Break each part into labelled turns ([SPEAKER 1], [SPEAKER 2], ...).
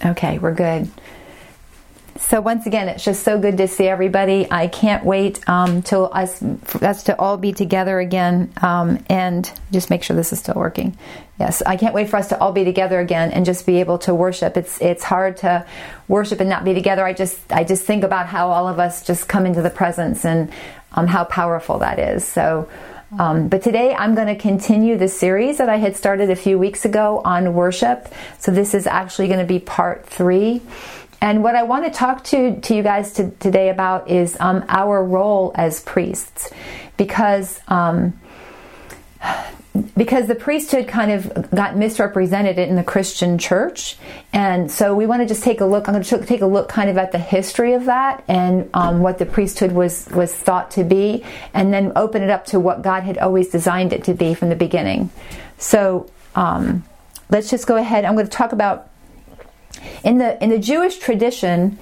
[SPEAKER 1] Okay, we're good. So once again, it's just so good to see everybody. I can't wait till us to all be together again, and just make sure this is still working. Yes, I can't wait for us to all be together again and just be able to worship. It's hard to worship and not be together. I just think about how all of us just come into the presence and how powerful that is. So. But today I'm going to continue the series that I had started a few weeks ago on worship. So this is actually going to be part 3. And what I want to talk to you guys today about is our role as priests, because the priesthood kind of got misrepresented in the Christian church. And so we want to just take a look. I'm going to take a look kind of at the history of that and what the priesthood was thought to be, and then open it up to what God had always designed it to be from the beginning. So let's just go ahead. I'm going to talk about in the Jewish tradition.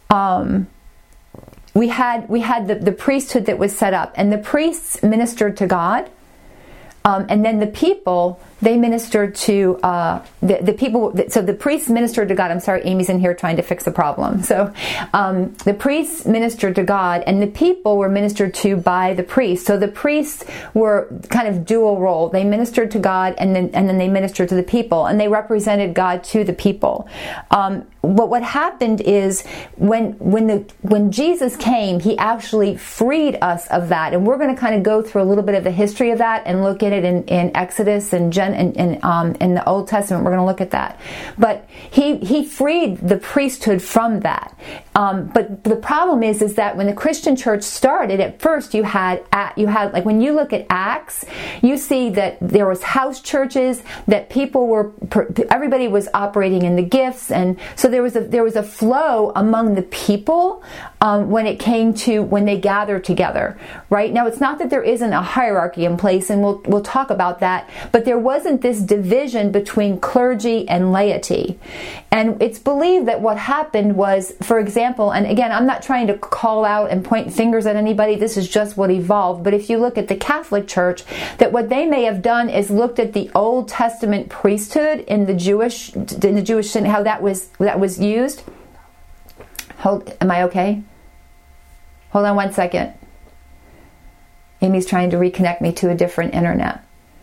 [SPEAKER 1] We had the priesthood that was set up, and the priests ministered to God. And then the people, they ministered to the people. So the priests ministered to God. I'm sorry, Amy's in here trying to fix a problem. So the priests ministered to God, and the people were ministered to by the priests. So the priests were kind of dual role. They ministered to God, and then they ministered to the people, and they represented God to the people. But what happened is when Jesus came, he actually freed us of that, and we're going to kind of go through a little bit of the history of that and look at it in Exodus and in the Old Testament. We're going to look at that. But he freed the priesthood from that. But the problem is that when the Christian church started, at first you had like when you look at Acts, you see that there was house churches, that everybody was operating in the gifts, and so there was a flow among the people when they gathered together. Right now, it's not that there isn't a hierarchy in place, and we'll talk about that, but there wasn't this division between clergy and laity. And it's believed that what happened was, for example, and again, I'm not trying to call out and point fingers at anybody, this is just what evolved, but if you look at the Catholic Church, that what they may have done is looked at the Old Testament priesthood in the Jewish how that was used. Am I okay? Hold on one second. Amy's trying to reconnect me to a different internet.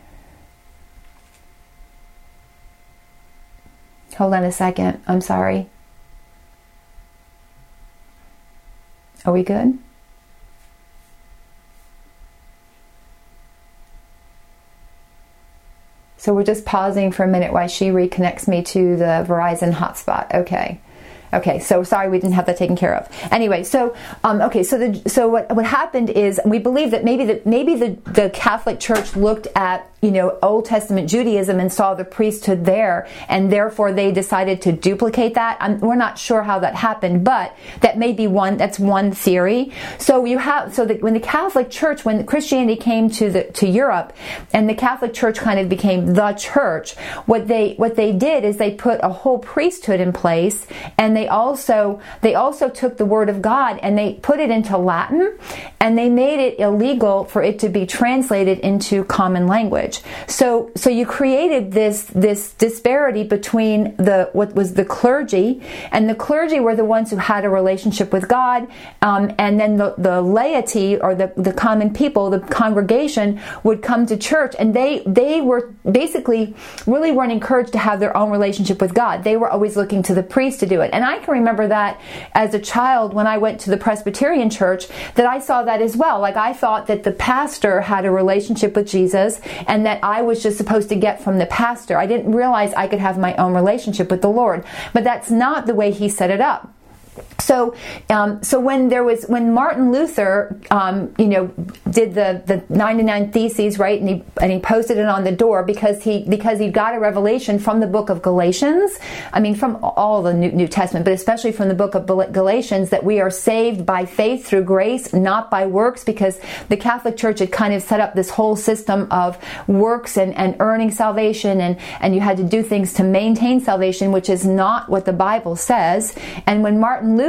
[SPEAKER 1] Hold on a second. I'm sorry. Are we good? So we're just pausing for a minute while she reconnects me to the Verizon hotspot. Okay, so sorry we didn't have that taken care of. Anyway, so what happened is we believe that maybe the Catholic Church looked at Old Testament Judaism and saw the priesthood there, and therefore they decided to duplicate that. We're not sure how that happened, but that may be that's one theory. So when the Catholic Church, when Christianity came to Europe, and the Catholic Church kind of became the church, what they did is they put a whole priesthood in place, and they also took the Word of God and they put it into Latin, and they made it illegal for it to be translated into common language. So you created this disparity between what was the clergy, and the clergy were the ones who had a relationship with God, and then the laity, or the common people, the congregation, would come to church, and they were basically really weren't encouraged to have their own relationship with God. They were always looking to the priest to do it. And I can remember that as a child when I went to the Presbyterian church, that I saw that as well. Like, I thought that the pastor had a relationship with Jesus, and that I was just supposed to get from the pastor. I didn't realize I could have my own relationship with the Lord. But that's not the way he set it up. So when Martin Luther, did the 99 Theses, right, and he posted it on the door because he got a revelation from the book of Galatians. I mean, from all the New Testament, but especially from the book of Galatians, that we are saved by faith through grace, not by works, because the Catholic Church had kind of set up this whole system of works and earning salvation, and you had to do things to maintain salvation, which is not what the Bible says. And when Martin Luther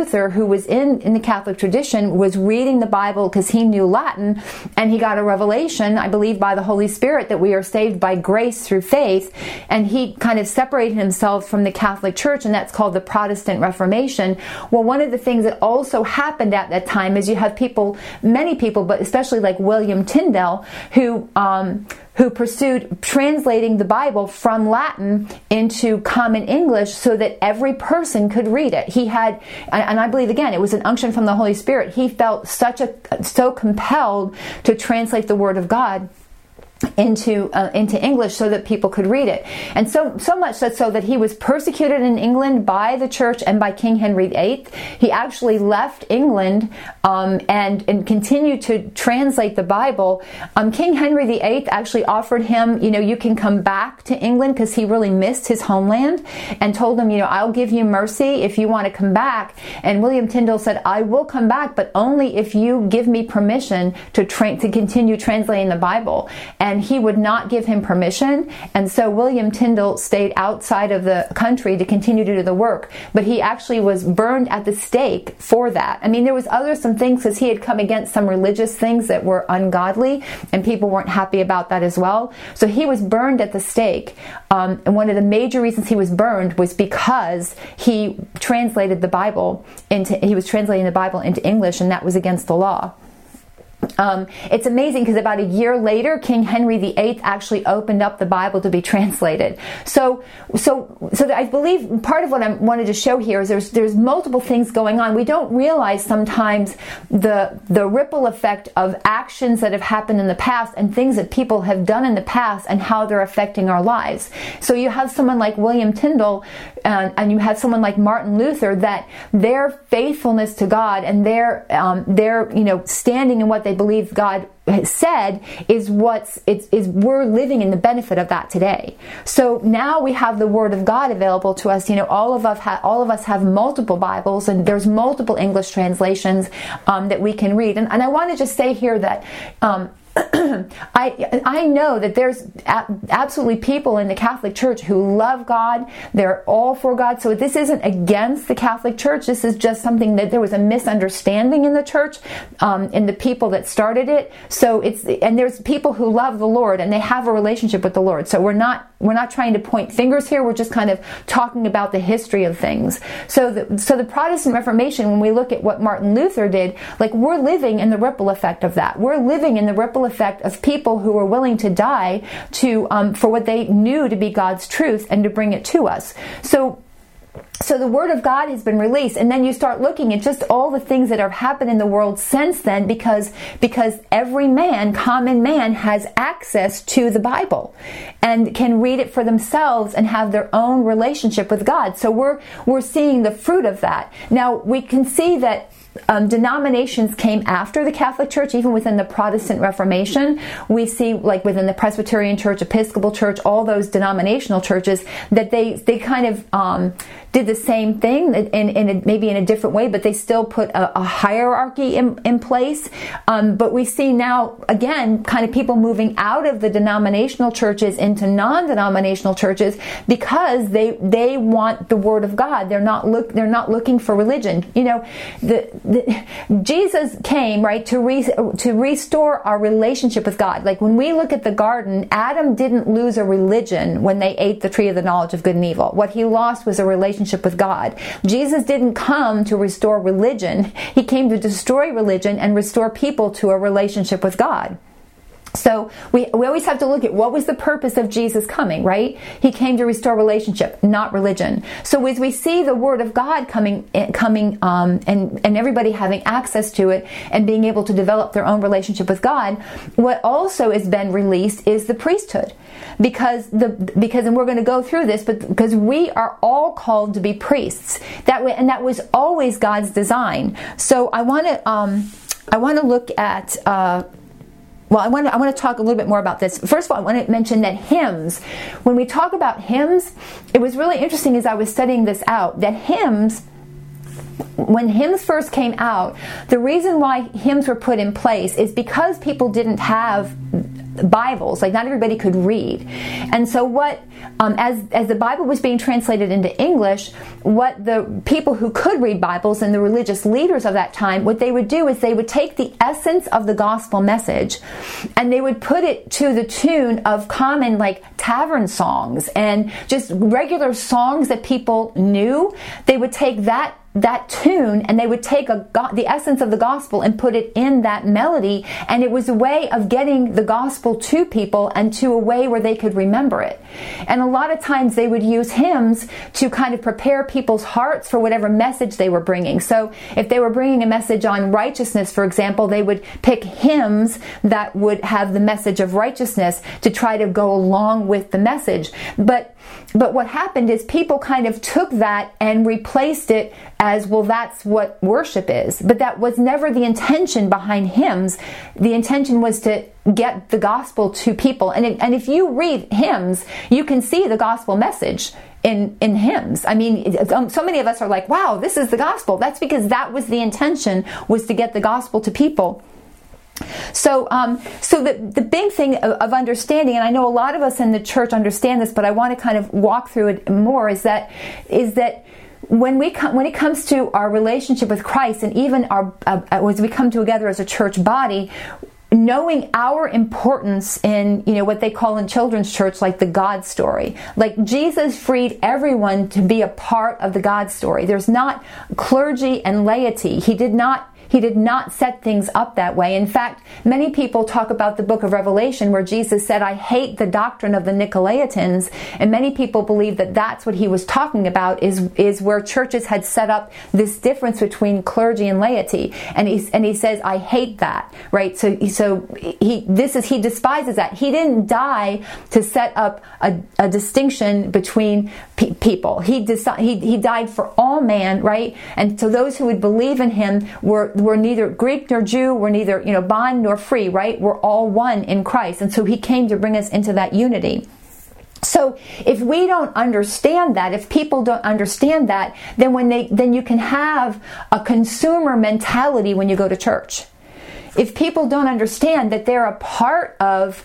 [SPEAKER 1] Luther, who was in the Catholic tradition, was reading the Bible because he knew Latin, and he got a revelation, I believe by the Holy Spirit, that we are saved by grace through faith, and he kind of separated himself from the Catholic Church, and that's called the Protestant Reformation. Well, one of the things that also happened at that time is you have people, many people, but especially like William Tyndale, who pursued translating the Bible from Latin into common English so that every person could read it. He had, and I believe again, it was an unction from the Holy Spirit. He felt so compelled to translate the Word of God into English so that people could read it. And so much so that he was persecuted in England by the church and by King Henry VIII. He actually left England and continued to translate the Bible. King Henry VIII actually offered him, you can come back to England, because he really missed his homeland, and told him, I'll give you mercy if you want to come back. And William Tyndale said, I will come back, but only if you give me permission to continue translating the Bible. And he would not give him permission, and so William Tyndale stayed outside of the country to continue to do the work. But he actually was burned at the stake for that. I mean, there was some things, because he had come against some religious things that were ungodly, and people weren't happy about that as well. So he was burned at the stake. And one of the major reasons he was burned was because he translated the Bible into English, and that was against the law. It's amazing because about a year later, King Henry VIII actually opened up the Bible to be translated. So I believe part of what I wanted to show here is there's multiple things going on. We don't realize sometimes the ripple effect of actions that have happened in the past and things that people have done in the past and how they're affecting our lives. So you have someone like William Tyndale and you have someone like Martin Luther, that their faithfulness to God and their standing in what they believe God has said is we're living in the benefit of that today. So now we have the Word of God available to us. All of us have multiple Bibles, and there's multiple English translations that we can read. And I want to just say here that I know that there's absolutely people in the Catholic Church who love God. They're all for God. So this isn't against the Catholic Church. This is just something that there was a misunderstanding in the church, in the people that started it. So and there's people who love the Lord and they have a relationship with the Lord. So we're not trying to point fingers here. We're just kind of talking about the history of things. So the Protestant Reformation, when we look at what Martin Luther did, like, we're living in the ripple effect of that. We're living in the ripple effect of people who were willing to die for what they knew to be God's truth and to bring it to us. So the Word of God has been released, and then you start looking at just all the things that have happened in the world since then, because every common man, has access to the Bible and can read it for themselves and have their own relationship with God. So we're seeing the fruit of that. Now, we can see that denominations came after the Catholic Church, even within the Protestant Reformation. We see, like within the Presbyterian Church, Episcopal Church, all those denominational churches, that they kind of did the same thing maybe in a different way, but they still put a hierarchy in place. But we see now, again, kind of people moving out of the denominational churches into non-denominational churches because they want the Word of God. They're not looking for religion. Jesus came, right, to restore our relationship with God. Like, when we look at the garden, Adam didn't lose a religion when they ate the tree of the knowledge of good and evil. What he lost was a relationship with God. Jesus didn't come to restore religion. He came to destroy religion and restore people to a relationship with God. So we always have to look at what was the purpose of Jesus coming, right? He came to restore relationship, not religion. So as we see the Word of God coming, and everybody having access to it and being able to develop their own relationship with God, what also has been released is the priesthood, because and we're going to go through this, but because we are all called to be priests, that was always God's design. So I want to look at. I want to talk a little bit more about this. First of all, I want to mention that hymns, when we talk about hymns, it was really interesting as I was studying this out, that hymns, when hymns first came out, the reason why hymns were put in place is because people didn't have Bibles. Like, not everybody could read. And so what, as the Bible was being translated into English, what the people who could read Bibles and the religious leaders of that time, what they would do is they would take the essence of the gospel message and they would put it to the tune of common, like, tavern songs and just regular songs that people knew. They would take that tune and they would take the essence of the gospel and put it in that melody, and it was a way of getting the gospel to people and to a way where they could remember it. And a lot of times they would use hymns to kind of prepare people's hearts for whatever message they were bringing. So if they were bringing a message on righteousness, for example, they would pick hymns that would have the message of righteousness to try to go along with the message. But what happened is people kind of took that and replaced it as, well, that's what worship is. But that was never the intention behind hymns. The intention was to get the gospel to people. And if you read hymns, you can see the gospel message in hymns. I mean, so many of us are like, wow, this is the gospel. That's because that was the intention, was to get the gospel to people. So the big thing of understanding, and I know a lot of us in the church understand this, but I want to kind of walk through it more, is that when it comes to our relationship with Christ, and even as we come together as a church body, knowing our importance in, what they call in children's church, like the God story. Like, Jesus freed everyone to be a part of the God story. There's not clergy and laity. He did not set things up that way. In fact, many people talk about the book of Revelation where Jesus said, I hate the doctrine of the Nicolaitans. And many people believe that that's what he was talking about, is where churches had set up this difference between clergy and laity. And he says, I hate that, right? So he despises that. He didn't die to set up a distinction between people. He died for all man, right? And so those who would believe in him were neither Greek nor Jew, were neither, bond nor free, right? We're all one in Christ. And so he came to bring us into that unity. So if we don't understand that, if people don't understand that, then you can have a consumer mentality when you go to church. If people don't understand that they're a part of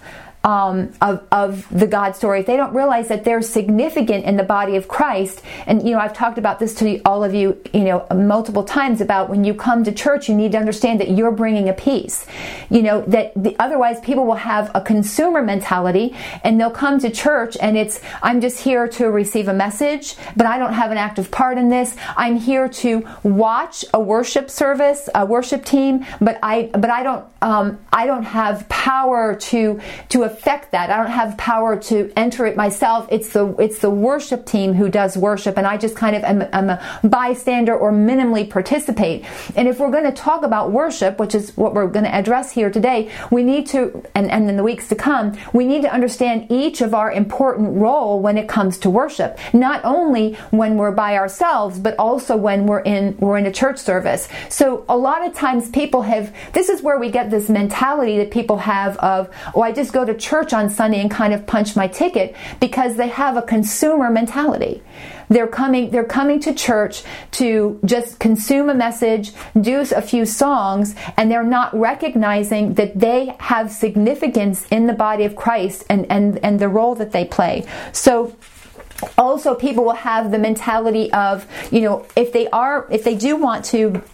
[SPEAKER 1] the God story, if they don't realize that they're significant in the body of Christ, and I've talked about this to all of you, multiple times, about when you come to church, you need to understand that you're bringing a piece. Otherwise people will have a consumer mentality, and they'll come to church and it's, I'm just here to receive a message, but I don't have an active part in this. I'm here to watch a worship service, a worship team, but I don't have power to affect that. I don't have power to enter it myself. It's the worship team who does worship, and I just kind of am a bystander or minimally participate. And if we're going to talk about worship, which is what we're going to address here today, we need to, and in the weeks to come, we need to understand each of our important role when it comes to worship. Not only when we're by ourselves, but also when we're in a church service. So a lot of times this is where we get this mentality that people have of, I just go to church on Sunday and kind of punch my ticket, because they have a consumer mentality. They're coming to church to just consume a message, do a few songs, and they're not recognizing that they have significance in the body of Christ and the role that they play. So also people will have the mentality of, if they do want to,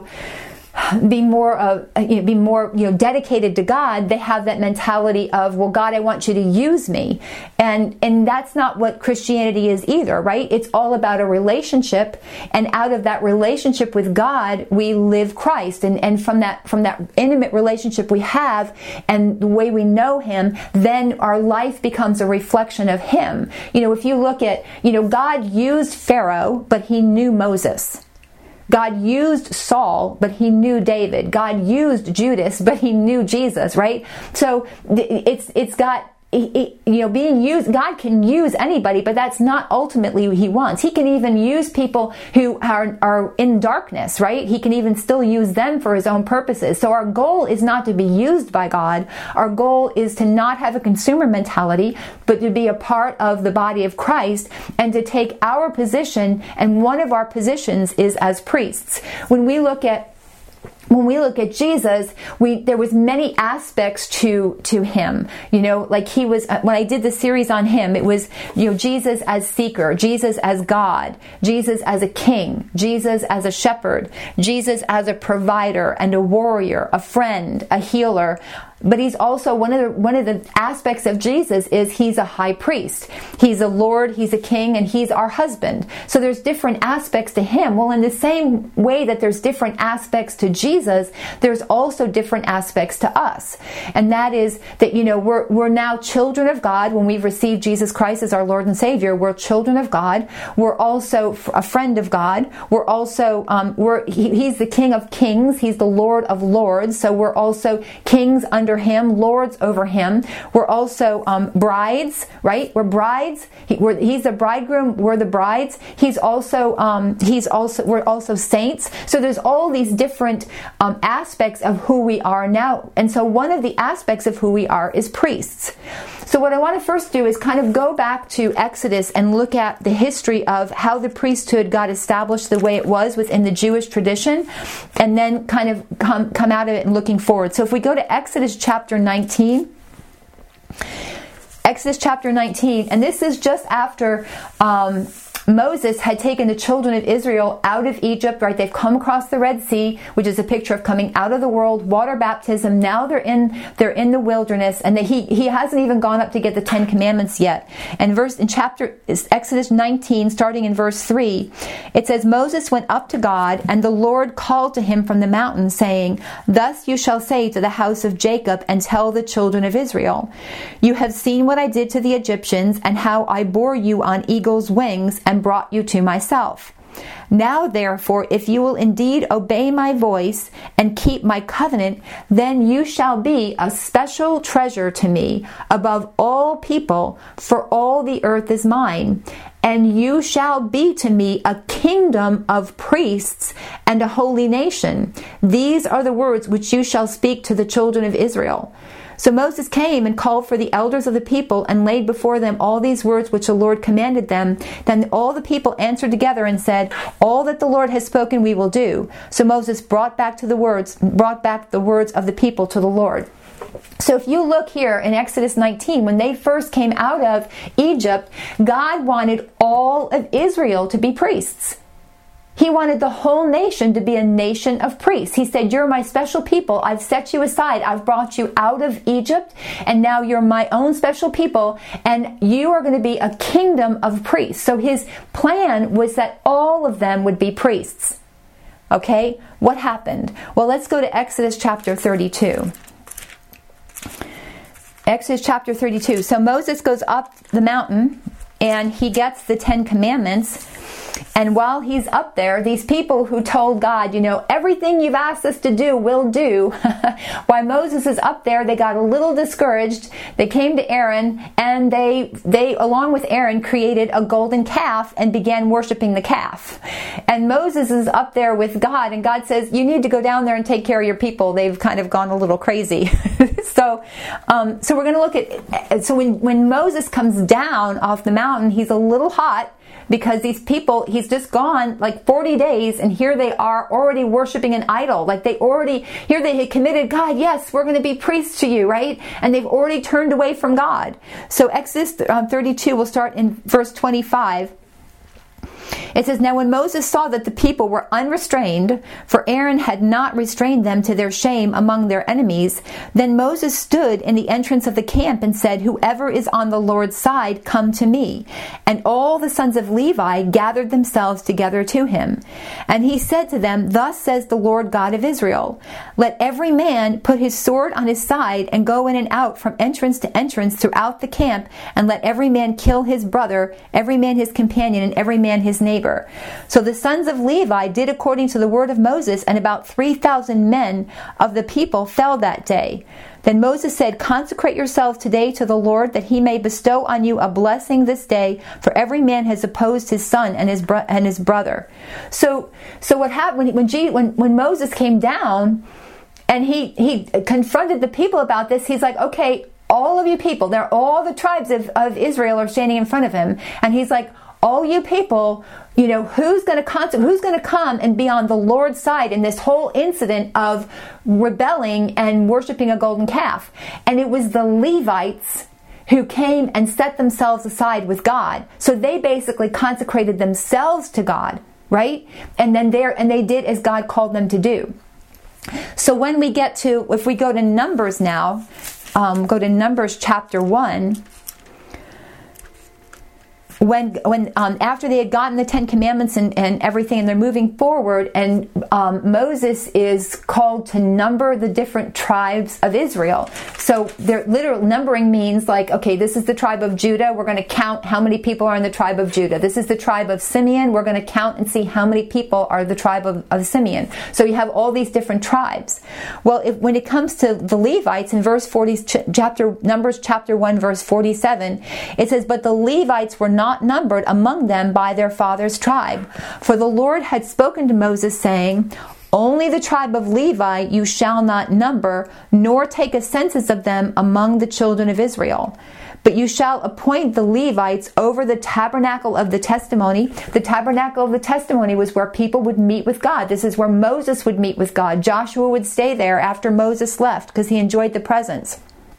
[SPEAKER 1] be more dedicated to God, they have that mentality of, well, God, I want you to use me. And that's not what Christianity is either, right? It's all about a relationship, and out of that relationship with God, we live Christ. And from that intimate relationship we have and the way we know him, then our life becomes a reflection of him. If you look at, God used Pharaoh, but he knew Moses. God used Saul, but he knew David. God used Judas, but he knew Jesus, right? So it's got, being used, God can use anybody, but that's not ultimately what he wants. He can even use people who are in darkness, right? He can even still use them for his own purposes. So our goal is not to be used by God. Our goal is to not have a consumer mentality, but to be a part of the body of Christ and to take our position. And one of our positions is as priests. When we look at when we look at Jesus, there was many aspects to him. Like he was, when I did the series on him, it was, Jesus as seeker, Jesus as God, Jesus as a king, Jesus as a shepherd, Jesus as a provider and a warrior, a friend, a healer. But he's also one of the aspects of Jesus is he's a high priest. He's a Lord, he's a king, and he's our husband. So there's different aspects to him. Well, in the same way that there's different aspects to Jesus, there's also different aspects to us. And that is that, we're now children of God when we've received Jesus Christ as our Lord and Savior. We're children of God. We're also a friend of God. We're also, he's the King of Kings. He's the Lord of Lords. So we're also kings under him, lords over him. We're also brides, right? We're brides. He's the bridegroom. We're the brides. We're also saints. So there's all these different aspects of who we are now. And so one of the aspects of who we are is priests. So what I want to first do is kind of go back to Exodus and look at the history of how the priesthood got established the way it was within the Jewish tradition, and then kind of come out of it and looking forward. So if we go to Exodus chapter 19, and this is just after Moses had taken the children of Israel out of Egypt, right? They've come across the Red Sea, which is a picture of coming out of the world, water baptism. Now they're in the wilderness, and he hasn't even gone up to get the 10 Commandments yet. And in Exodus 19, starting in verse 3, it says, Moses went up to God, and the Lord called to him from the mountain, saying, Thus you shall say to the house of Jacob, and tell the children of Israel, You have seen what I did to the Egyptians, and how I bore you on eagle's wings, and brought you to myself. Now therefore, if you will indeed obey my voice and keep my covenant, then you shall be a special treasure to me above all people, for all the earth is mine. And you shall be to me a kingdom of priests and a holy nation. These are the words which you shall speak to the children of Israel. So Moses came and called for the elders of the people and laid before them all these words which the Lord commanded them. Then all the people answered together and said, All that the Lord has spoken we will do. So Moses brought back the words of the people to the Lord. So if you look here in Exodus 19, when they first came out of Egypt, God wanted all of Israel to be priests. He wanted the whole nation to be a nation of priests. He said, You're my special people. I've set you aside. I've brought you out of Egypt, and now you're my own special people, and you are going to be a kingdom of priests. So his plan was that all of them would be priests. Okay? What happened? Well, let's go to Exodus chapter 32. Exodus chapter 32. So Moses goes up the mountain, and he gets the 10 Commandments. And while he's up there, these people who told God, everything you've asked us to do, we'll do. While Moses is up there, they got a little discouraged. They came to Aaron, and they along with Aaron, created a golden calf and began worshiping the calf. And Moses is up there with God, and God says, you need to go down there and take care of your people. They've kind of gone a little crazy. So we're going to look at, so when Moses comes down off the mountain, he's a little hot, because these people, he's just gone like 40 days, and here they are already worshiping an idol. Like they had committed, God, yes, we're going to be priests to you, right? And they've already turned away from God. So Exodus 32, we'll start in verse 25. It says, Now when Moses saw that the people were unrestrained, for Aaron had not restrained them to their shame among their enemies, then Moses stood in the entrance of the camp and said, Whoever is on the Lord's side, come to me. And all the sons of Levi gathered themselves together to him. And he said to them, Thus says the Lord God of Israel, Let every man put his sword on his side and go in and out from entrance to entrance throughout the camp, and let every man kill his brother, every man his companion, and every man his neighbor. So the sons of Levi did according to the word of Moses, and about 3,000 men of the people fell that day. Then Moses said, Consecrate yourselves today to the Lord, that he may bestow on you a blessing this day, for every man has opposed his son and his brother. So what happened when Moses came down and he confronted the people about this? He's like, okay, all of you people, all the tribes of Israel are standing in front of him, and he's like, all you people, who's going to come and be on the Lord's side in this whole incident of rebelling and worshiping a golden calf? And it was the Levites who came and set themselves aside with God. So they basically consecrated themselves to God, right? And then they did as God called them to do. So when we get to, if we go to Numbers now, go to Numbers chapter 1, when after they had gotten the 10 Commandments and everything, and they're moving forward, and Moses is called to number the different tribes of Israel. So they're literal numbering means like, okay, this is the tribe of Judah. We're going to count how many people are in the tribe of Judah. This is the tribe of Simeon. We're going to count and see how many people are the tribe of Simeon. So you have all these different tribes. Well, when it comes to the Levites, in verse 40, Numbers chapter 1, verse 47, it says, "But the Levites were not numbered among them by their father's tribe. For the Lord had spoken to Moses, saying, Only the tribe of Levi you shall not number, nor take a census of them among the children of Israel. But you shall appoint the Levites over the tabernacle of the testimony." The tabernacle of the testimony was where people would meet with God. This is where Moses would meet with God. Joshua would stay there after Moses left because he enjoyed the presence.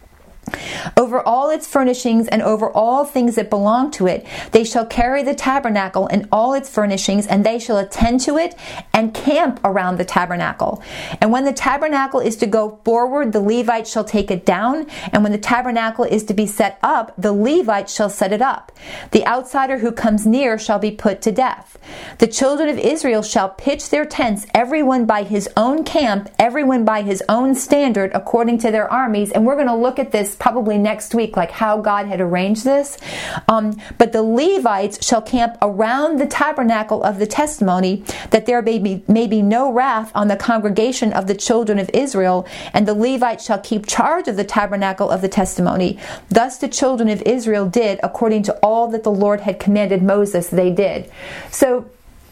[SPEAKER 1] "Over all its furnishings and over all things that belong to it, they shall carry the tabernacle and all its furnishings, and they shall attend to it and camp around the tabernacle. And when the tabernacle is to go forward, the Levites shall take it down, and when the tabernacle is to be set up, the Levites shall set it up. The outsider who comes near shall be put to death. The children of Israel shall pitch their tents, everyone by his own camp, everyone by his own standard, according to their armies." And we're going to look at this probably next week, like how God had arranged this. "But the Levites shall camp around the tabernacle of the testimony, that there may be no wrath on the congregation of the children of Israel, and the Levites shall keep charge of the tabernacle of the testimony. Thus the children of Israel did, according to all that the Lord had commanded Moses, they did." So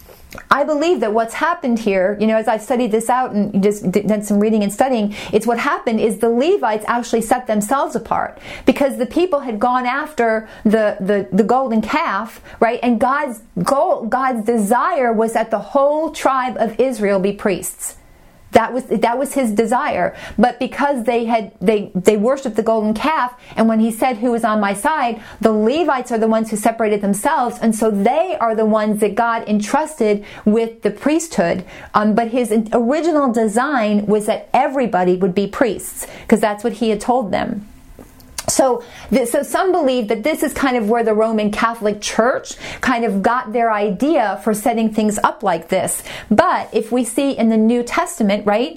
[SPEAKER 1] I believe that what's happened here, as I studied this out and just did some reading and studying, it's what happened is the Levites actually set themselves apart because the people had gone after the golden calf, right? And God's desire was that the whole tribe of Israel be priests. That was his desire. But because they worshiped the golden calf, and when he said, "Who is on my side?" the Levites are the ones who separated themselves, and so they are the ones that God entrusted with the priesthood. But his original design was that everybody would be priests, because that's what he had told them. So some believe that this is kind of where the Roman Catholic Church kind of got their idea for setting things up like this. But if we see in the New Testament, right,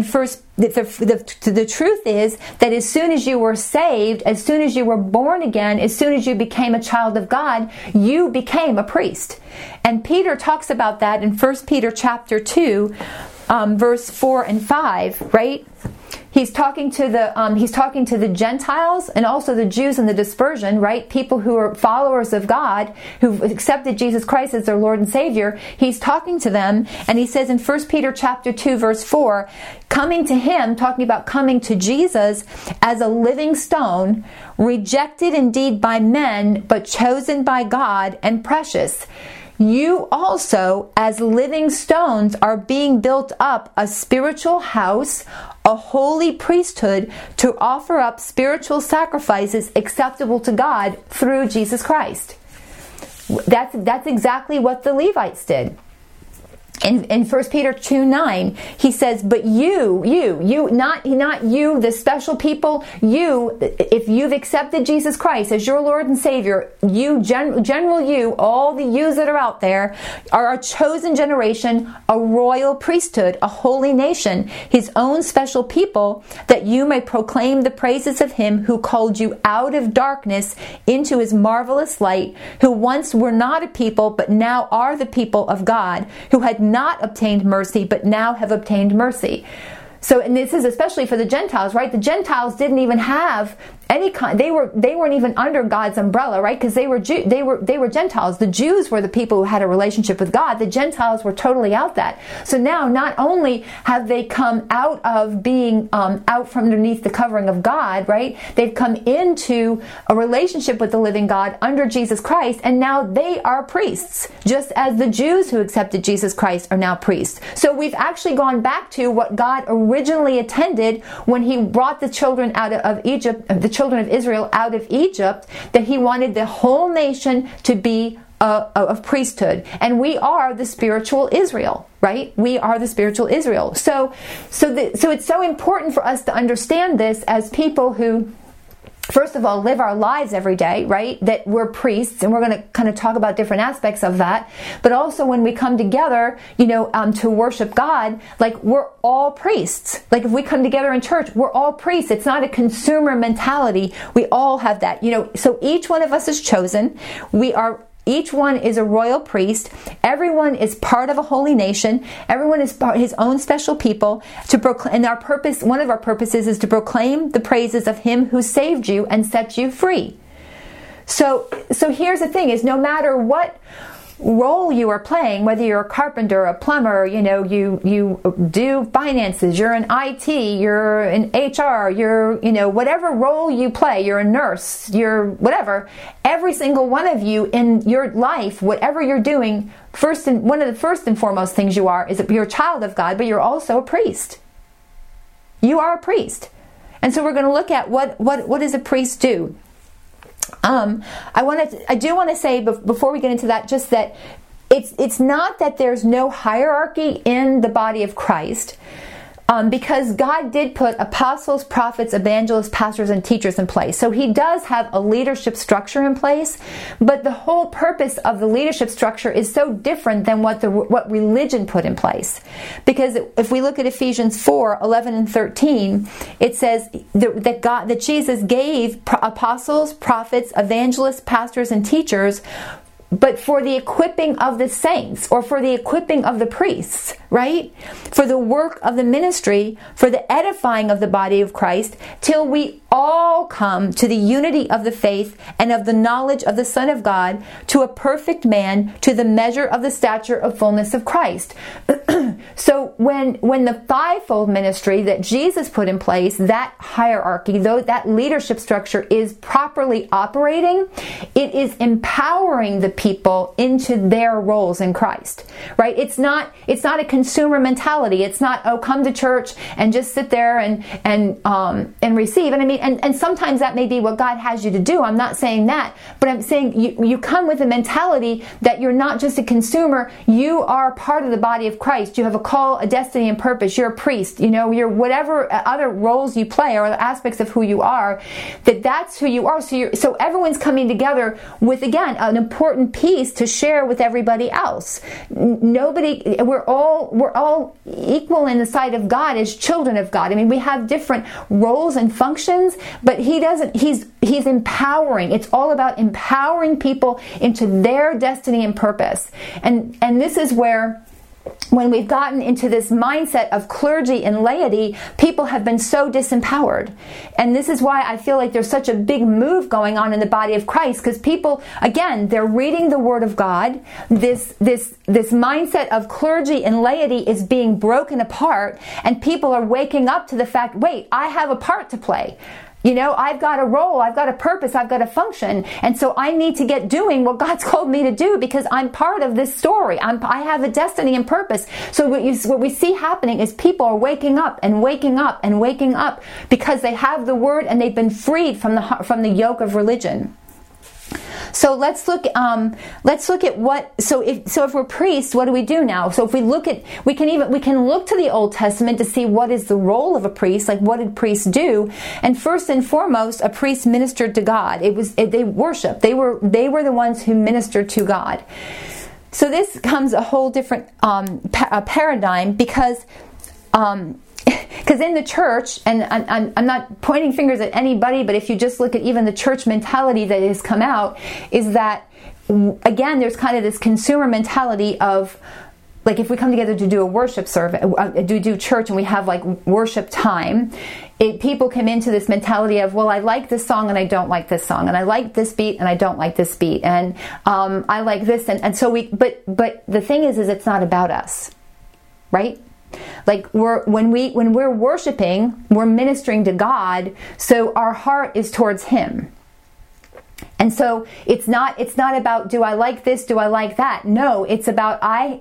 [SPEAKER 1] the truth is that as soon as you were saved, as soon as you were born again, as soon as you became a child of God, you became a priest. And Peter talks about that in 1 Peter chapter 2, verse 4 and 5, right? He's talking to the Gentiles and also the Jews in the dispersion, right? People who are followers of God, who've accepted Jesus Christ as their Lord and Savior. He's talking to them, and he says in 1 Peter chapter 2, verse 4, coming to him, talking about coming to Jesus as a living stone, rejected indeed by men, but chosen by God and precious. You also, as living stones, are being built up a spiritual house, a holy priesthood, to offer up spiritual sacrifices acceptable to God through Jesus Christ. That's exactly what the Levites did. In 1 Peter 2:9, he says, "But you, not you, the special people, you, if you've accepted Jesus Christ as your Lord and Savior, you, general you, all the yous that are out there, are a chosen generation, a royal priesthood, a holy nation, his own special people, that you may proclaim the praises of him who called you out of darkness into his marvelous light, who once were not a people, but now are the people of God, who had not obtained mercy, but now have obtained mercy." So, and this is especially for the Gentiles, right? The Gentiles didn't even have any kind. They weren't even under God's umbrella, right? Because they were Gentiles. The Jews were the people who had a relationship with God. The Gentiles were totally out that. So now, not only have they come out of being out from underneath the covering of God, right? They've come into a relationship with the living God under Jesus Christ, and now they are priests, just as the Jews who accepted Jesus Christ are now priests. So we've actually gone back to what God originally intended when He brought the children out of Egypt, the children of Israel out of Egypt, that He wanted the whole nation to be of priesthood. And we are the spiritual Israel, right? We are the spiritual Israel. So it's so important for us to understand this as people who, first of all, live our lives every day, right? That we're priests, and we're going to kind of talk about different aspects of that. But also when we come together, to worship God, like we're all priests. Like if we come together in church, we're all priests. It's not a consumer mentality. We all have that, so each one of us is chosen. Each one is a royal priest. Everyone is part of a holy nation. Everyone is his own special people to proclaim. And our purpose, one of our purposes, is to proclaim the praises of Him who saved you and set you free. So here's the thing: is no matter what role you are playing, whether you're a carpenter, a plumber, you do finances, you're in IT, you're in HR, you're, whatever role you play, you're a nurse, you're whatever, every single one of you in your life, whatever you're doing, one of the first and foremost things you are is that you're a child of God, but you're also a priest. You are a priest. And so we're going to look at what does a priest do? I do want to say before we get into that, just that it's not that there's no hierarchy in the body of Christ, because God did put apostles, prophets, evangelists, pastors, and teachers in place. So He does have a leadership structure in place, but the whole purpose of the leadership structure is so different than what religion put in place. Because if we look at Ephesians 4:11 and 13, it says that Jesus gave apostles, prophets, evangelists, pastors, and teachers, but for the equipping of the saints, or for the equipping of the priests, right? For the work of the ministry, for the edifying of the body of Christ, till we all come to the unity of the faith and of the knowledge of the Son of God, to a perfect man, to the measure of the stature of fullness of Christ. So when the fivefold ministry that Jesus put in place, that hierarchy, that leadership structure is properly operating, it is empowering the people into their roles in Christ, right? It's not a consumer mentality. It's not, come to church and just sit there and receive. And I mean, and sometimes that may be what God has you to do. I'm not saying that, but I'm saying you come with a mentality that you're not just a consumer. You are part of the body of Christ. You have a call, a destiny, and purpose. You're a priest. You're whatever other roles you play or aspects of who you are. That's who you are. So everyone's coming together with, again, an important piece to share with everybody else. We're all equal in the sight of God as children of God. I mean, we have different roles and functions, but he's empowering. It's all about empowering people into their destiny and purpose. And this is where, when we've gotten into this mindset of clergy and laity, people have been so disempowered. And this is why I feel like there's such a big move going on in the body of Christ, because people, again, they're reading the Word of God. This mindset of clergy and laity is being broken apart, and people are waking up to the fact, wait, I have a part to play. I've got a role, I've got a purpose, I've got a function, and so I need to get doing what God's called me to do, because I'm part of this story. I have a destiny and purpose. So what we see happening is people are waking up and waking up and waking up, because they have the Word and they've been freed from the yoke of religion. So let's look at what. So if we're priests, what do we do now? So if we can look to the Old Testament to see what is the role of a priest. Like, what did priests do? And first and foremost, a priest ministered to God. They worshiped. They were the ones who ministered to God. So this comes a whole different paradigm, because in the church, and I'm not pointing fingers at anybody, but if you just look at even the church mentality that has come out, is that, again, there's kind of this consumer mentality of, like, if we come together to do a worship service, do church, and we have like worship time, people come into this mentality of, well, I like this song and I don't like this song, and I like this beat and I don't like this beat, and I like this, and so but the thing is it's not about us, right? Like when we're worshiping, we're ministering to God, so our heart is towards Him. And so it's not about, do I like this, do I like that? No, it's about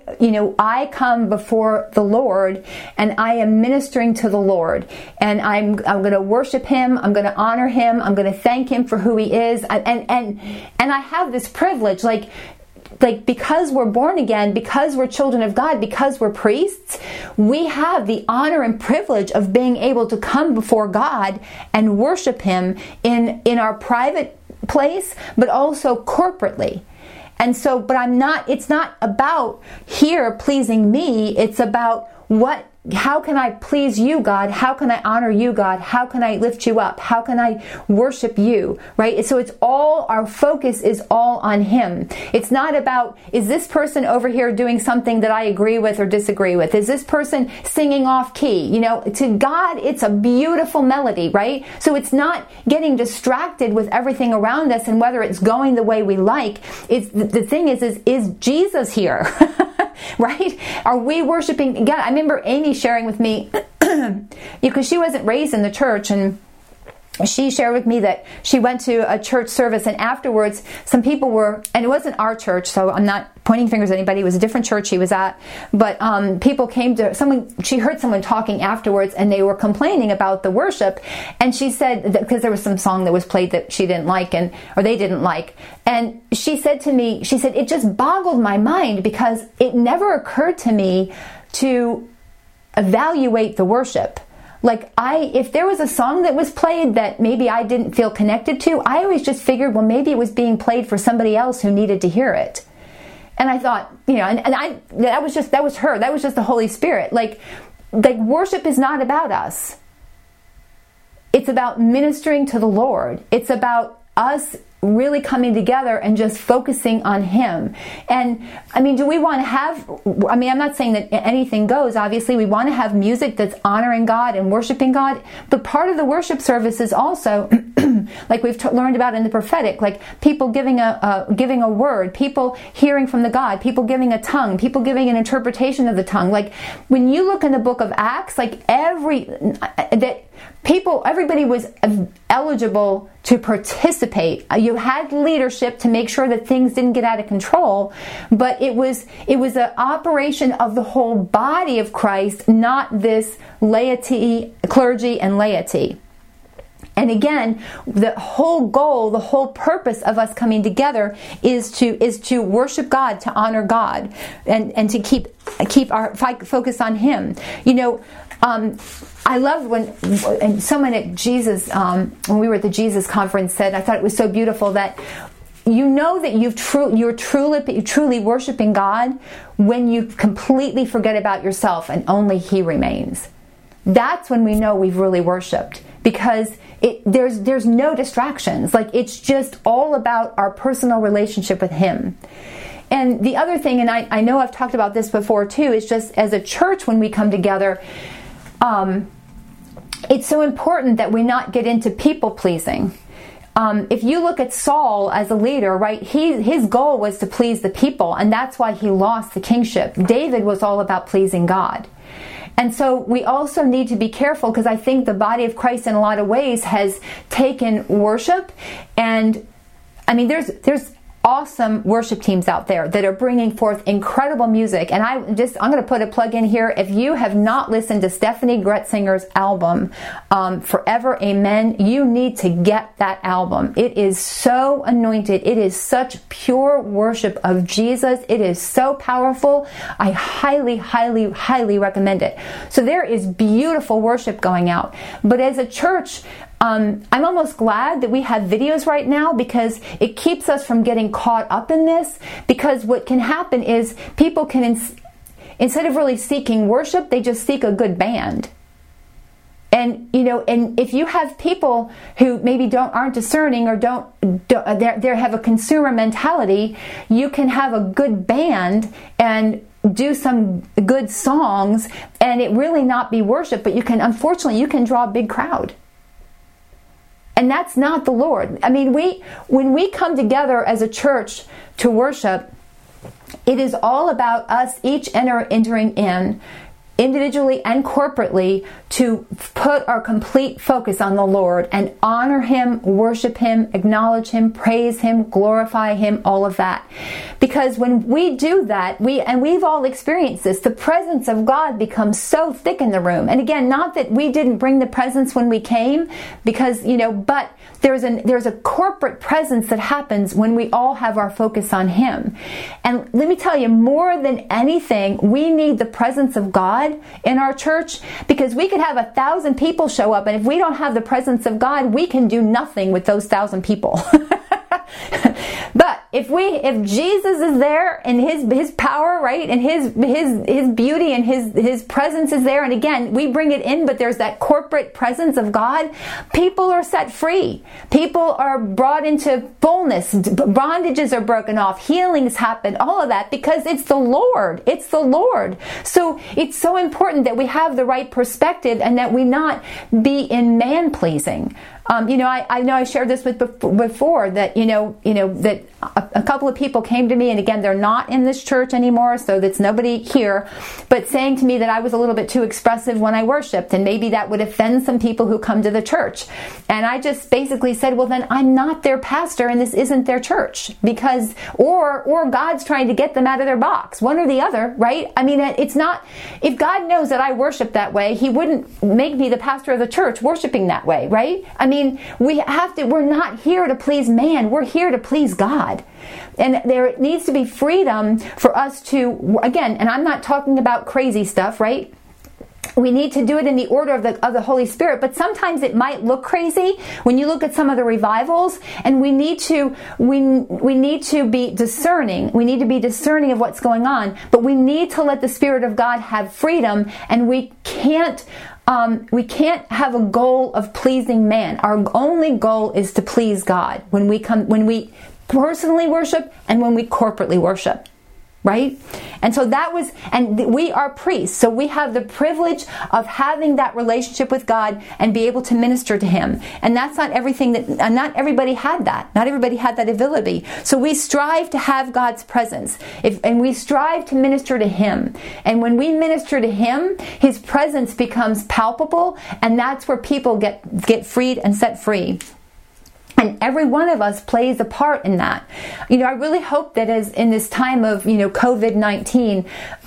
[SPEAKER 1] I come before the Lord and I am ministering to the Lord, and I'm going to worship Him, I'm going to honor Him, I'm going to thank Him for who He is, and I have this privilege, like because we're born again, because we're children of God, because we're priests, we have the honor and privilege of being able to come before God and worship Him in our private place, but also corporately. And so, but it's not about here pleasing me, it's about how can I please you, God? How can I honor you, God? How can I lift you up? How can I worship you, right? So our focus is all on Him. It's not about, is this person over here doing something that I agree with or disagree with? Is this person singing off key? To God, it's a beautiful melody, right? So it's not getting distracted with everything around us and whether it's going the way we like. The thing is Jesus here? Right? Are we worshiping God? I remember Amy sharing with me, because she wasn't raised in the church, and she shared with me that she went to a church service, and afterwards some people were, and it wasn't our church, so I'm not pointing fingers at anybody, it was a different church she was at, but people came to she heard someone talking afterwards, and they were complaining about the worship, and she said, because there was some song that was played that she didn't like, or they didn't like, and she said to me, it just boggled my mind, because it never occurred to me to evaluate the worship. Like if there was a song that was played that maybe I didn't feel connected to, I always just figured, well, maybe it was being played for somebody else who needed to hear it. And I thought, that was just the Holy Spirit. Like worship is not about us. It's about ministering to the Lord. It's about us really coming together and just focusing on Him. And do we want to have, I'm not saying that anything goes, obviously we want to have music that's honoring God and worshiping God, but part of the worship service is also, like we've learned about in the prophetic, like people giving a word, people hearing from the God, people giving a tongue, people giving an interpretation of the tongue. Like when you look in the book of Acts, like everybody was eligible to participate. You had leadership to make sure that things didn't get out of control, but it was an operation of the whole body of Christ, not this laity, clergy and laity. And again, the whole goal, the whole purpose of us coming together is to worship God, to honor God, and to keep our focus on Him. I love when someone at Jesus, when we were at the Jesus conference, said, I thought it was so beautiful, that that you're truly worshiping God when you completely forget about yourself and only He remains. That's when we know we've really worshiped, because there's no distractions. Like it's just all about our personal relationship with Him. And the other thing, and I know I've talked about this before too, is just as a church when we come together, it's so important that we not get into people pleasing. If you look at Saul as a leader, right, his goal was to please the people, and that's why he lost the kingship. David was all about pleasing God. And so we also need to be careful, because I think the body of Christ in a lot of ways has taken worship, and there's awesome worship teams out there that are bringing forth incredible music. And I'm going to put a plug in here. If you have not listened to Stephanie Gretzinger's album, Forever Amen, you need to get that album. It is so anointed. It is such pure worship of Jesus. It is so powerful. I highly, highly, highly recommend it. So there is beautiful worship going out. But as a church, I'm almost glad that we have videos right now, because it keeps us from getting caught up in this. Because what can happen is people can, instead of really seeking worship, they just seek a good band. And and if you have people who maybe aren't discerning, or they have a consumer mentality, you can have a good band and do some good songs and it really not be worship, but unfortunately, you can draw a big crowd. And that's not the Lord. I mean, when we come together as a church to worship, it is all about us each entering in individually and corporately to put our complete focus on the Lord and honor Him, worship Him, acknowledge Him, praise Him, glorify Him, all of that. Because when we do that, we've all experienced this, the presence of God becomes so thick in the room. And again, not that we didn't bring the presence when we came, because, but there's a corporate presence that happens when we all have our focus on Him. And let me tell you, more than anything, we need the presence of God in our church, because we could have 1,000 people show up, and if we don't have the presence of God, we can do nothing with those 1,000 people. But if Jesus is there and his power, right, and his beauty and his presence is there, and again, we bring it in, but there's that corporate presence of God, people are set free. People are brought into fullness. Bondages are broken off. Healings happen. All of that because it's the Lord. It's the Lord. So it's so important that we have the right perspective and that we not be in man-pleasing. I know I shared this before that, that a couple of people came to me, and again, they're not in this church anymore, so that's nobody here, but saying to me that I was a little bit too expressive when I worshiped, and maybe that would offend some people who come to the church. And I just basically said, well, then I'm not their pastor, and this isn't their church, because, or God's trying to get them out of their box, one or the other, right? I mean, it's not, if God knows that I worship that way, He wouldn't make me the pastor of the church worshiping that way, right? I mean, we're not here to please man. We're here to please God. And there needs to be freedom for us to, again, and I'm not talking about crazy stuff, right? We need to do it in the order of the Holy Spirit, but sometimes it might look crazy when you look at some of the revivals, and we need to be discerning. We need to be discerning of what's going on, but we need to let the Spirit of God have freedom, and we can't have a goal of pleasing man. Our only goal is to please God when we personally worship and when we corporately worship. Right? And so we are priests, so we have the privilege of having that relationship with God and be able to minister to Him. And that's not not everybody had that. Not everybody had that ability. So we strive to have God's presence, and we strive to minister to Him. And when we minister to Him, His presence becomes palpable, and that's where people get freed and set free. And every one of us plays a part in that. I really hope that as in this time of, COVID-19,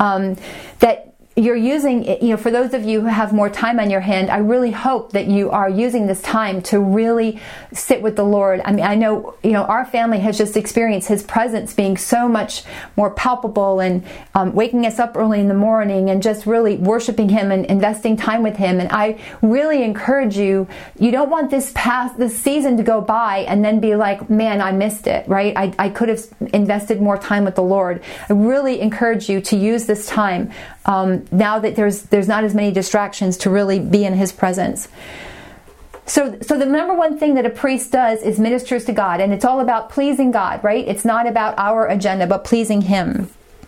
[SPEAKER 1] that you're using, for those of you who have more time on your hand, I really hope that you are using this time to really sit with the Lord. I mean, I know, our family has just experienced His presence being so much more palpable, and waking us up early in the morning and just really worshiping Him and investing time with Him. And I really encourage you don't want this season to go by and then be like, man, I missed it, right? I could have invested more time with the Lord. I really encourage you to use this time, now that there's not as many distractions, to really be in His presence. So the number one thing that a priest does is ministers to God, and it's all about pleasing God, right? It's not about our agenda, but pleasing Him.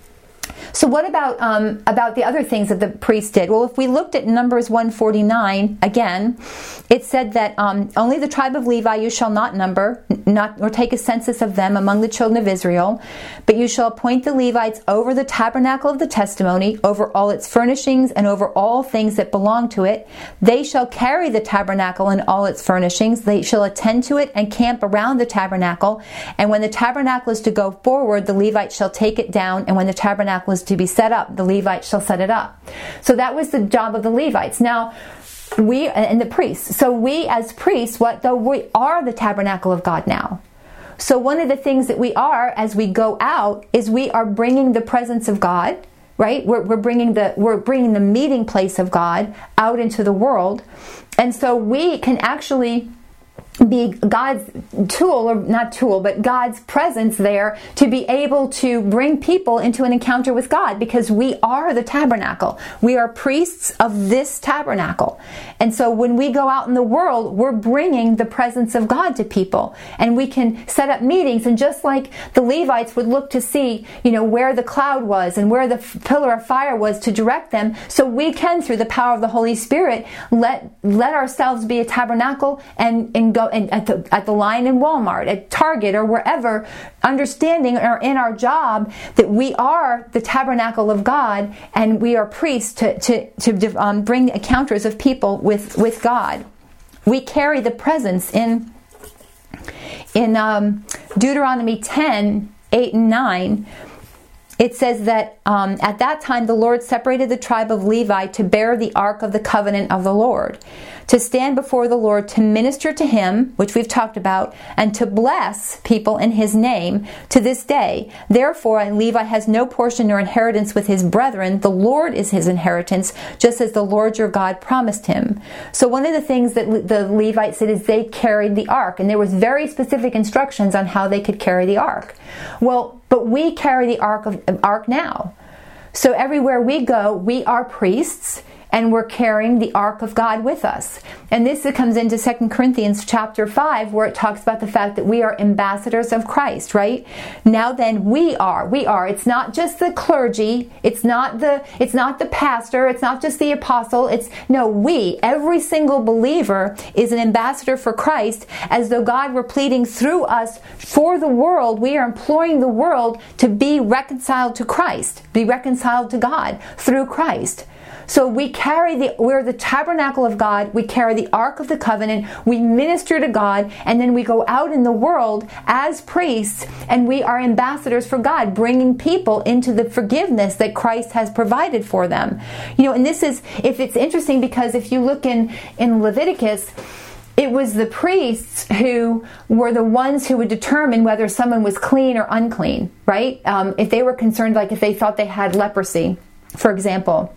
[SPEAKER 1] So what about the other things that the priest did? Well, if we looked at Numbers 149, again, it said that only the tribe of Levi you shall not number, nor take a census of them among the children of Israel, but you shall appoint the Levites over the tabernacle of the testimony, over all its furnishings, and over all things that belong to it. They shall carry the tabernacle and all its furnishings. They shall attend to it and camp around the tabernacle. And when the tabernacle is to go forward, the Levites shall take it down, and when the tabernacle is to be set up, the Levites shall set it up. So that was the job of the Levites. Now, we and the priests. So we as priests, we are the tabernacle of God now. So one of the things that we are as we go out is we are bringing the presence of God, right? We're bringing the meeting place of God out into the world. And so we can actually be God's tool, or not tool, but God's presence there to be able to bring people into an encounter with God, because we are the tabernacle. We are priests of this tabernacle. And so when we go out in the world, we're bringing the presence of God to people, and we can set up meetings. And just like the Levites would look to see, where the cloud was and where the pillar of fire was to direct them, so we can, through the power of the Holy Spirit, let ourselves be a tabernacle and go and at the line in Walmart, at Target, or wherever, understanding or in our job that we are the tabernacle of God, and we are priests to bring encounters of people with God. We carry the presence in Deuteronomy 10:8 and 9. It says that at that time the Lord separated the tribe of Levi to bear the ark of the covenant of the Lord, to stand before the Lord, to minister to him, which we've talked about, and to bless people in his name to this day. Therefore, Levi has no portion nor inheritance with his brethren. The Lord is his inheritance, just as the Lord your God promised him. So one of the things that the Levites did is they carried the ark, and there was very specific instructions on how they could carry the ark. Well, but we carry the ark now. So everywhere we go, we are priests, and we're carrying the ark of God with us. And this comes into 2 Corinthians chapter 5, where it talks about the fact that we are ambassadors of Christ, right? Now then, we are. It's not just the clergy. It's not the pastor. It's not just the apostle. Every single believer is an ambassador for Christ, as though God were pleading through us for the world. We are imploring the world to be reconciled to Christ, be reconciled to God through Christ. So we're the tabernacle of God. We carry the Ark of the Covenant. We minister to God, and then we go out in the world as priests, and we are ambassadors for God, bringing people into the forgiveness that Christ has provided for them. And it's interesting, because if you look in Leviticus, it was the priests who were the ones who would determine whether someone was clean or unclean, right? If they were concerned, like if they thought they had leprosy, for example.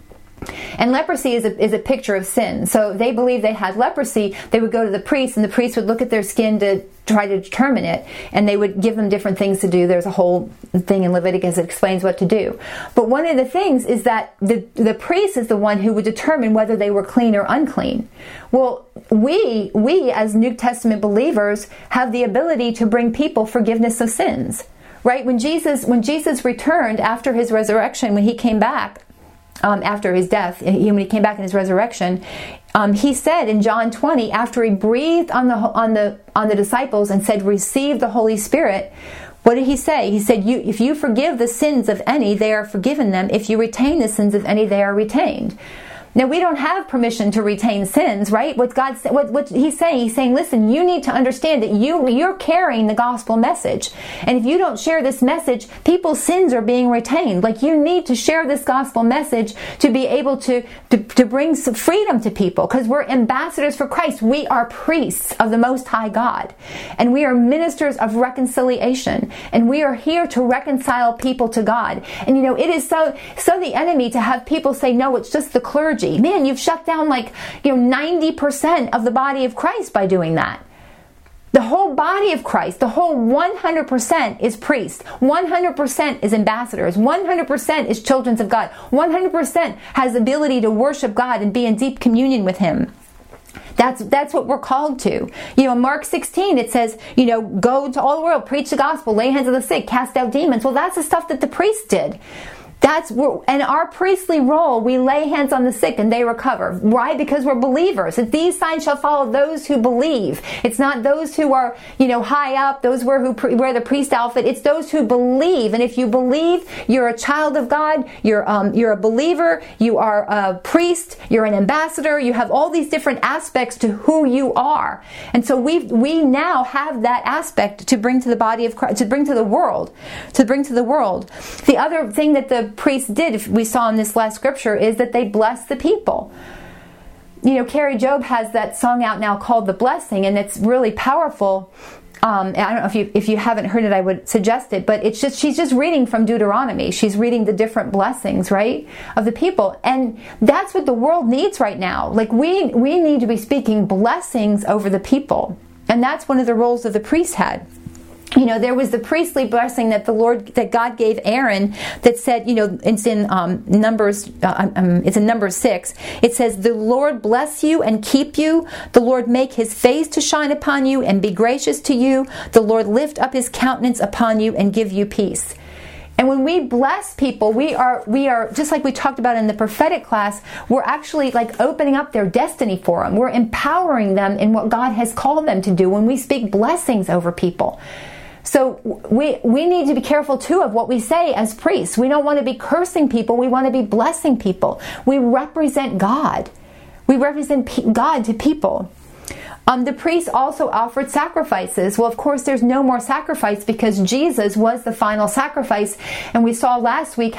[SPEAKER 1] And leprosy is a picture of sin. So they believed they had leprosy, they would go to the priest, and the priest would look at their skin to try to determine it, and they would give them different things to do. There's a whole thing in Leviticus that explains what to do. But one of the things is that the priest is the one who would determine whether they were clean or unclean. Well, we as New Testament believers have the ability to bring people forgiveness of sins. Right? When Jesus returned after his resurrection, when he came back, after his death, when he came back in his resurrection, he said in John 20, after he breathed on the disciples and said, "Receive the Holy Spirit," what did he say? He said, "If you forgive the sins of any, they are forgiven them. If you retain the sins of any, they are retained." Now, we don't have permission to retain sins, right? What he's saying, listen, you need to understand that you're carrying the gospel message. And if you don't share this message, people's sins are being retained. Like, you need to share this gospel message to be able to bring some freedom to people, because we're ambassadors for Christ. We are priests of the Most High God. And we are ministers of reconciliation. And we are here to reconcile people to God. And it is so the enemy to have people say, no, it's just the clergy. Man, you've shut down 90% of the body of Christ by doing that. The whole body of Christ, the whole 100% is priests. 100% is ambassadors. 100% is children of God. 100% has the ability to worship God and be in deep communion with Him. That's what we're called to. In Mark 16, it says, go to all the world, preach the gospel, lay hands on the sick, cast out demons. Well, that's the stuff that the priests did. And our priestly role, we lay hands on the sick and they recover. Why? Because we're believers. That these signs shall follow those who believe. It's not those who are, high up, those who wear the priest outfit. It's those who believe. And if you believe, you're a child of God. You're a believer. You are a priest. You're an ambassador. You have all these different aspects to who you are. And so we now have that aspect to bring to the body of Christ, to bring to the world. The other thing that the priests did, we saw in this last scripture, is that they blessed the people. Carrie Job has that song out now called "The Blessing," and it's really powerful. I don't know if you haven't heard it, I would suggest it, but she's just reading from Deuteronomy. She's reading the different blessings, right, of the people, and that's what the world needs right now. We need to be speaking blessings over the people. And that's one of the roles that the priest had. You know, there was the priestly blessing that that God gave Aaron that said, you know, it's in Numbers 6. It says, "The Lord bless you and keep you. The Lord make his face to shine upon you and be gracious to you. The Lord lift up his countenance upon you and give you peace." And when we bless people, we are just like we talked about in the prophetic class, we're actually like opening up their destiny for them. We're empowering them in what God has called them to do when we speak blessings over people. So we need to be careful too of what we say as priests. We don't want to be cursing people. We want to be blessing people. We represent God. We represent God to people. The priests also offered sacrifices. Well, of course, there's no more sacrifice because Jesus was the final sacrifice. And we saw last week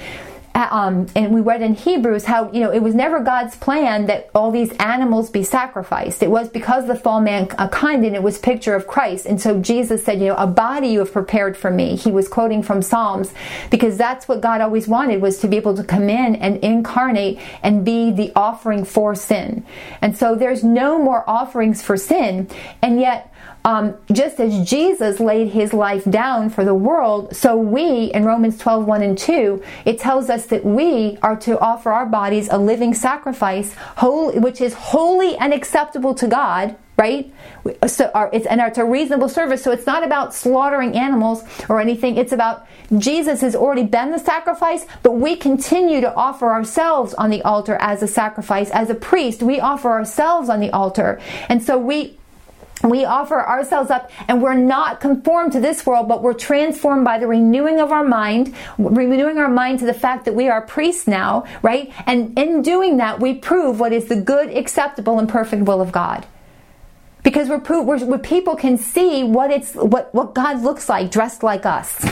[SPEAKER 1] and we read in Hebrews how, you know, it was never God's plan that all these animals be sacrificed. It was because the fall mankind, and it was a picture of Christ. And so Jesus said, you know, "A body you have prepared for me." He was quoting from Psalms because that's what God always wanted, was to be able to come in and incarnate and be the offering for sin. And so there's no more offerings for sin. And yet, just as Jesus laid his life down for the world, so we, in Romans 12:1-2, it tells us that we are to offer our bodies a living sacrifice, which is holy and acceptable to God, right? So it's a reasonable service. So it's not about slaughtering animals or anything. It's about Jesus has already been the sacrifice, but we continue to offer ourselves on the altar as a sacrifice. As a priest, we offer ourselves on the altar. And so we offer ourselves up, and we're not conformed to this world, but we're transformed by the renewing of our mind, renewing our mind to the fact that we are priests now, right? And in doing that, we prove what is the good, acceptable, and perfect will of God. Because where people can see what God looks like dressed like us.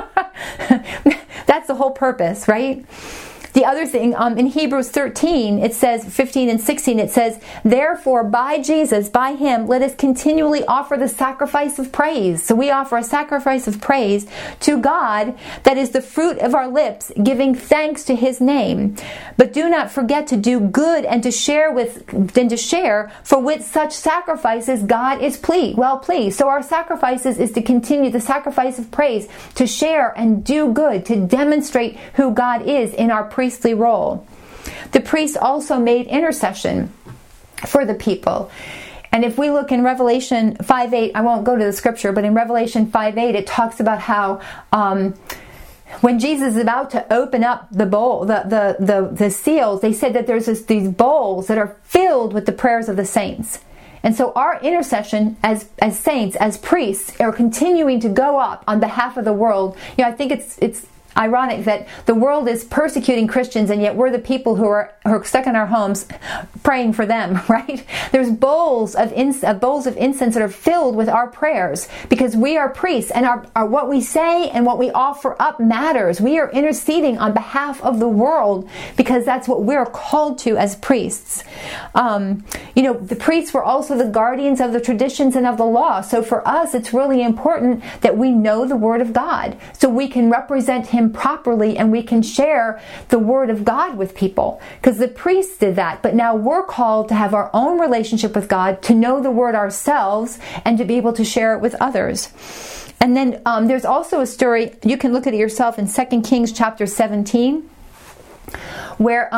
[SPEAKER 1] That's the whole purpose, right? The other thing, in Hebrews 13, it says, 15 and 16, it says, "Therefore, by Jesus, by him, let us continually offer the sacrifice of praise." So we offer a sacrifice of praise to God that is the fruit of our lips, giving thanks to his name. But do not forget to do good and to share for with such sacrifices God is well pleased. So our sacrifices is to continue the sacrifice of praise, to share and do good, to demonstrate who God is in our priestly role. The priests also made intercession for the people. And if we look in Revelation 5:8, I won't go to the scripture, but in Revelation 5:8, it talks about how when Jesus is about to open up the bowl, the seals, they said that there's these bowls that are filled with the prayers of the saints. And so our intercession as saints, as priests, are continuing to go up on behalf of the world. You know, I think it's ironic that the world is persecuting Christians, and yet we're the people who are stuck in our homes praying for them, right? There's bowls of incense that are filled with our prayers because we are priests, and our what we say and what we offer up matters. We are interceding on behalf of the world because that's what we're called to as priests. You know, the priests were also the guardians of the traditions and of the law. So for us, it's really important that we know the Word of God so we can represent him properly and we can share the Word of God with people, because the priests did that. But now we're called to have our own relationship with God, to know the Word ourselves, and to be able to share it with others. And then there's also a story, you can look at it yourself in 2 Kings chapter 17, where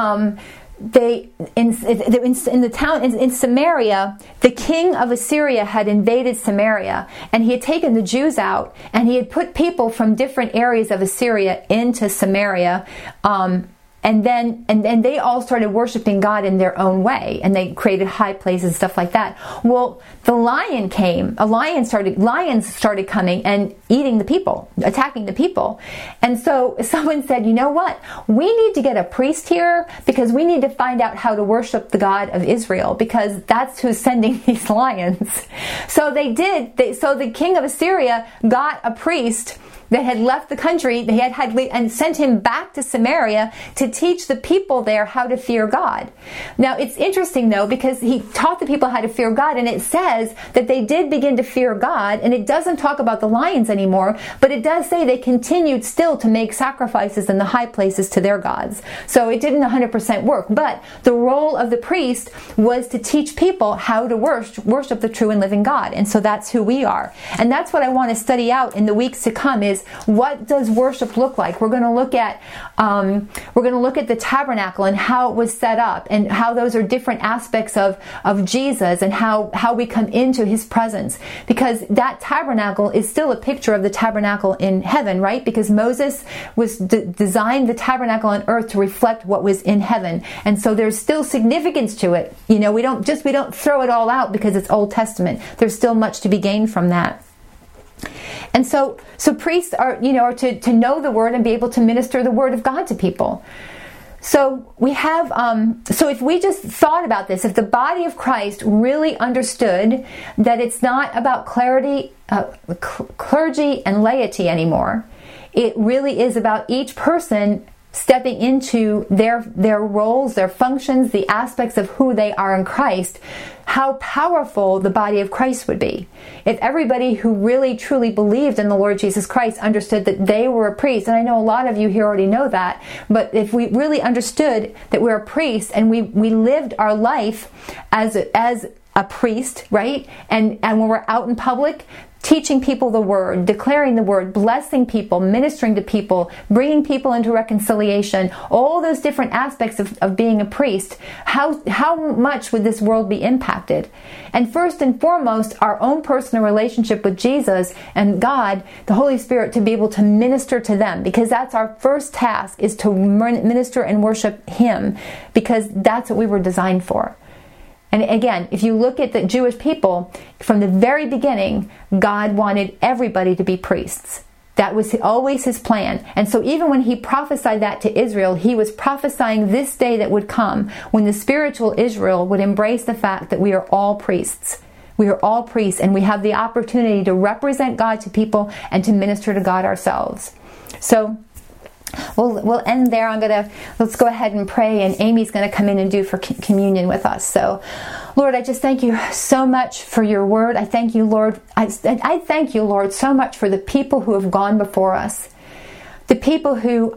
[SPEAKER 1] in the town in Samaria, the king of Assyria had invaded Samaria, and he had taken the Jews out, and he had put people from different areas of Assyria into Samaria. And then they all started worshiping God in their own way, and they created high places and stuff like that. Well, the lion came. Lions started coming and eating the people, attacking the people. And so someone said, you know what? We need to get a priest here because we need to find out how to worship the God of Israel, because that's who's sending these lions. So they did. So the king of Assyria got a priest that had left the country, they had and sent him back to Samaria to teach the people there how to fear God. Now, it's interesting though, because he taught the people how to fear God, and it says that they did begin to fear God, and it doesn't talk about the lions anymore, but it does say they continued still to make sacrifices in the high places to their gods. So it didn't 100% work, but the role of the priest was to teach people how to worship the true and living God. And so that's who we are. And that's what I want to study out in the weeks to come, is what does worship look like? We're going to look at the tabernacle and how it was set up, and how those are different aspects of Jesus, and how we come into his presence, because that tabernacle is still a picture of the tabernacle in heaven, right? Because Moses was designed the tabernacle on earth to reflect what was in heaven, and so there's still significance to it. You know, we don't throw it all out because it's Old Testament. There's still much to be gained from that. And so priests are to know the word and be able to minister the word of God to people. So we have, so if we just thought about this, if the body of Christ really understood that it's not about clergy and laity anymore, it really is about each person stepping into their roles, their functions, the aspects of who they are in Christ, how powerful the body of Christ would be. If everybody who really truly believed in the Lord Jesus Christ understood that they were a priest, and I know a lot of you here already know that, but if we really understood that we're a priest and we lived our life as a priest, right? And when we're out in public, teaching people the word, declaring the word, blessing people, ministering to people, bringing people into reconciliation, all those different aspects of being a priest, how much would this world be impacted? And first and foremost, our own personal relationship with Jesus and God, the Holy Spirit, to be able to minister to them, because that's our first task, is to minister and worship him, because that's what we were designed for. And again, if you look at the Jewish people, from the very beginning, God wanted everybody to be priests. That was always his plan. And so even when he prophesied that to Israel, he was prophesying this day that would come, when the spiritual Israel would embrace the fact that we are all priests. We are all priests, and we have the opportunity to represent God to people and to minister to God ourselves. So we'll end there. Let's go ahead and pray, and Amy's going to come in and do for communion with us. So, Lord, I just thank you so much for your word. I thank you, Lord. I thank you, Lord, so much for the people who have gone before us. The people who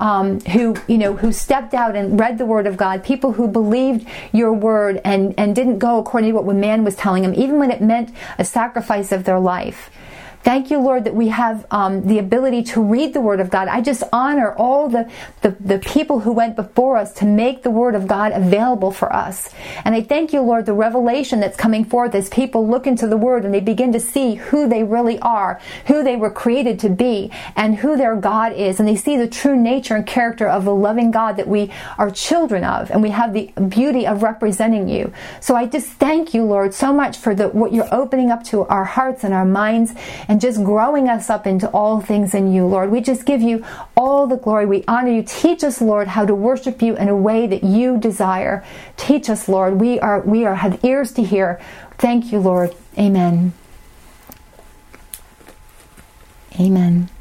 [SPEAKER 1] stepped out and read the word of God, people who believed your word and didn't go according to what man was telling them, even when it meant a sacrifice of their life. Thank you, Lord, that we have the ability to read the Word of God. I just honor all the people who went before us to make the Word of God available for us. And I thank you, Lord, the revelation that's coming forth as people look into the Word and they begin to see who they really are, who they were created to be, and who their God is. And they see the true nature and character of the loving God that we are children of, and we have the beauty of representing you. So I just thank you, Lord, so much for what you're opening up to our hearts and our minds, and just growing us up into all things in you, Lord. We just give you all the glory. We honor you. Teach us, Lord, how to worship you in a way that you desire. Teach us, Lord. We have ears to hear. Thank you, Lord. Amen. Amen.